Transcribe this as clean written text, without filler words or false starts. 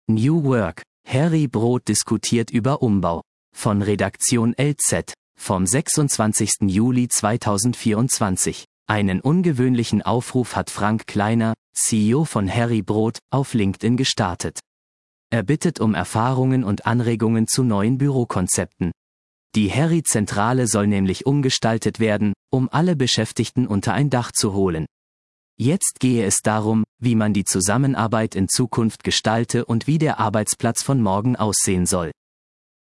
New Work. Harry Brot diskutiert über Umbau. Von Redaktion LZ. Vom 26. Juli 2024. Einen ungewöhnlichen Aufruf hat Frank Kleiner, CEO von Harry Brot, auf LinkedIn gestartet. Er bittet um Erfahrungen und Anregungen zu neuen Bürokonzepten. Die Harry-Zentrale soll nämlich umgestaltet werden, um alle Beschäftigten unter ein Dach zu holen. Jetzt gehe es darum, wie man die Zusammenarbeit in Zukunft gestalte und wie der Arbeitsplatz von morgen aussehen soll.